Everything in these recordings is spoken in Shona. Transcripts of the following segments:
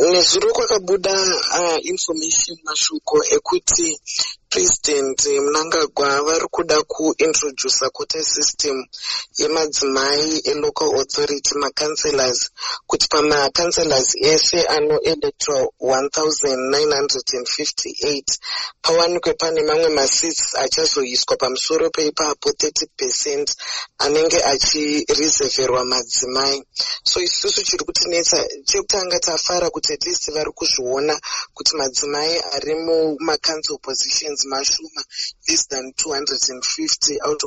nezuro kwakabuda information mashoko ekuti President Mnangagwa vari kuda kuintroduce quota system yemadzimai elocal authority macancelors, kuti pamacancelors ese anoelectwa 1958 pawanikwe pane mamwe maseats achazoiswa pamusoro peipapo 30% anenge achireserverwa madzimai. So isusu chiri kutinetsa chekutanga tafara kuti at least vari kuzviona kuti madzimai ari mumacouncil positions mashuma less than 250 out of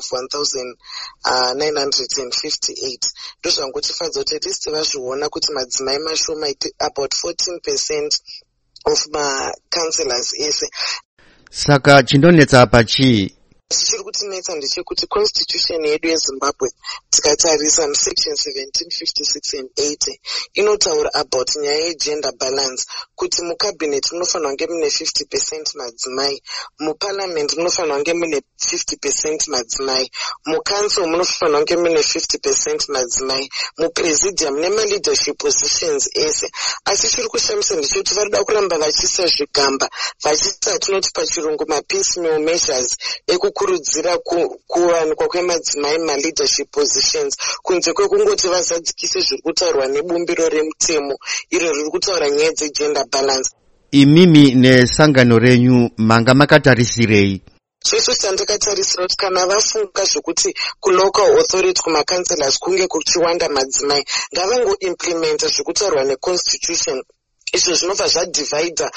1958. Ndozvangotifadza kuti at least vazviona kuti madzimai mashuma about 14% of macancelors ese. Saka chindonetsa apa chii? Chiri kutinetsa ndechekuti constitution yedu yeZimbabwe tikatarisa musection 1756 and 80 inotaura about nyaya yegender balance, kuti mucabinet munofanira kunge mune 50% madzimai, muparliament munofanira kunge mune 50% madzimai, mucouncil munofanira kunge mune 50% madzimai, mupresidium nemaleadership positions ese. Asi chiri kushamisa ndechekuti varida kuramba vachiisa zvigamba, vachiisa tinoti pachirungu mapiecemeal measures kukurudzira kuwanikwa kwemadzimai maleadership positions, kunze kwekungoti vazadzikise zviri kutaurwa nebumbiro remutemo iro riri kutaura nyaya dzegender balance. Imimi nesangano renyu manga makatarisirei? Chesu chandakatarisira kuti kana vafunga zvokuti kulocal authority kumacancelors kunge kuchiwanda madzimai, ngavangoimplementa zvekutaurwa neconstitution. Izvo zvinobva zvadivhaidha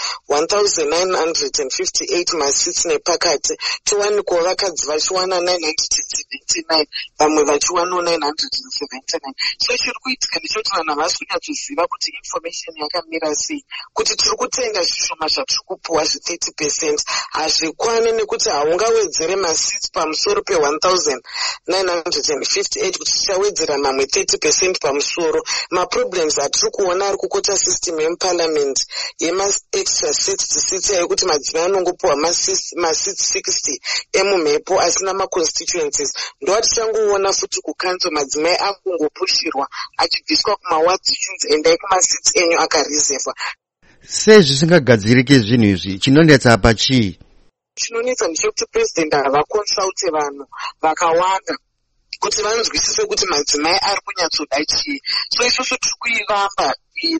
1958 maseats nepakati, tiwanikwa vakadzi vachiwana 979 vamwe vachiwanawo 979. So chiri kuitika ndechekuti vanhu havasi kunyatsoziva kuti information yakamira sei, kuti tiri kutenga zvishoma zvatiri kupuwa 30% hazvikwani, nekuti haungawedzere maseats pamusoro pe1958 kuti tichawedzera mamwe 30% pamusoro. Maproblems atiri kuona ari kukota system yemuparliament yema-extra 60 yekuti madzimai anongopuwa maseats 60 emumhepo asina maconstituencies. Ndo tichangoona futi kukanzo madzimai akungopushirwa achibviswa kumawards endai kumaseats enyu akareservwa. Sezvisingagadzirike zvinhu izvi, chinonetsa apa chii? Chinonetsa ndechekuti president havakonsalte vanhu vakawanda kuti vanzwisise kuti madzimai ari kunyatsoda chii. So isusu tiri kuivamba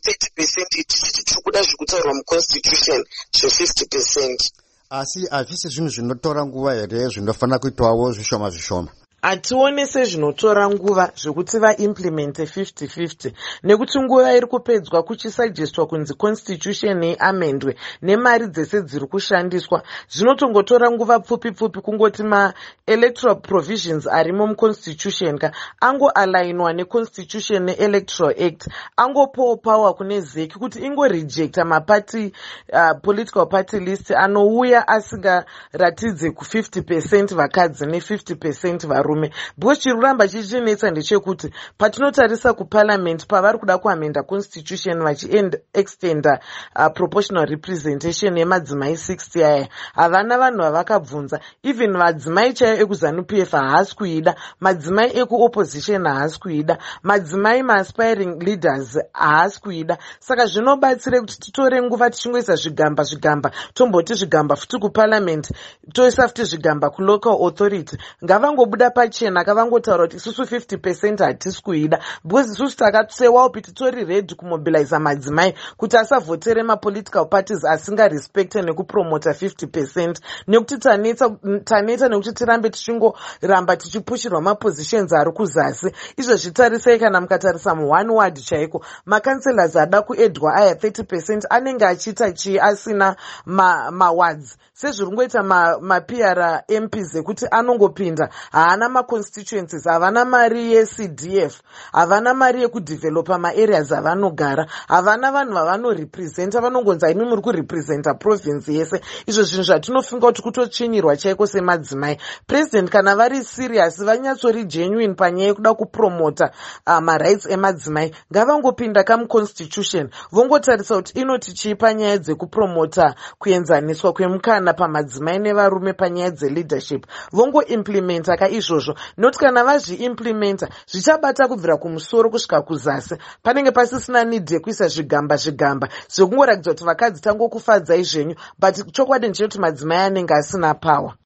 30% tichiti tiri kuda zvekutaurwa muconstitution zve50%. Asi hazvisi zvinhu zvinotora nguva here, zvinofanira kuitwawo zvishoma zvishoma? Hatione sezvinotora nguva zvekuti vaimplemente 50-50, nekuti nguva iri kupedzwa kuchisagestwa kunzi constitution iamendwe nemari dzese dziri kushandiswa. Zvinotongotora nguva pfupi kungoti ma-electoral provisions arimo muconstitution angoalainwa neconstitution ne-electoral act, angopowo power kune zeki kuti ingorejecta maparty political party list anouya asingaratidze ku50% vakadzi ne50% varume. Because chiri kuramba chichinetsa ndechekuti patinotarisa kuparliament pavari kuda kuamenda constitution vachiextenda proportional representation yemadzimai 60 aya, havana vanhu vavakabvunza. Even madzimai chaiyo ekuZANU-PF haasi kuida, madzimai ekuopposition haasi kuida, madzimai maaspiring leaders haasi kuida. Saka zvinobatsire kuti titore nguva tichingoisa zvigamba tomboti zvigamba futi kuparliament, toisa futi zvigamba kulocal authority. Ngavangobuda pachena kavangotaura kuti isusu 50% hatisi kuida, because isusu takatsewawo kuti titori ready kumobiliza madzimai kuti asavhotere mapolitical parties asingarespecte nekupromota 50%, nekuti taneta nekuti tirambe tichingoramba tichipushirwa mapositions ari kuzasi. Izvo zvitarisei kana mukatarisa mu1 ward chaiko, macancelors ada kuedwa aya 30% anenge achiita chii asina mawards. Sezviri ngoita ma-PR MPs ekuti anongopinda haana maconstituencies, havana mari yeCDF, havana mari yekudevelopa maareas avanogara, havana vanhu vavanorepresenta, vanongonza imi muri kurepresenta province yese. Izvo zvinhu zvatinofunga kuti kutotsvinyirwa chaiko semadzimai. President kana vari serious, vanyatsori genuine panyaya yekuda kupromota marights emadzimai, ngavangopinda kamuconstitution vongotarisa kuti inoti chii panyaya dzekupromota kuenzaniswa kwemukana pamadzimai nevarume panyaya dzeleadership, vongoimplementa kaizvozvo izvozvo, noti kana vazviimplimenta zvichabata kubvira kumusoro kusvika kuzasi. Panenge pasisina nidhi yekuisa zvigamba zvekungoratidza kuti vakadzi tangokufadzai zvenyu, but chokwadi ndechekuti madzimai anenge asina pawa.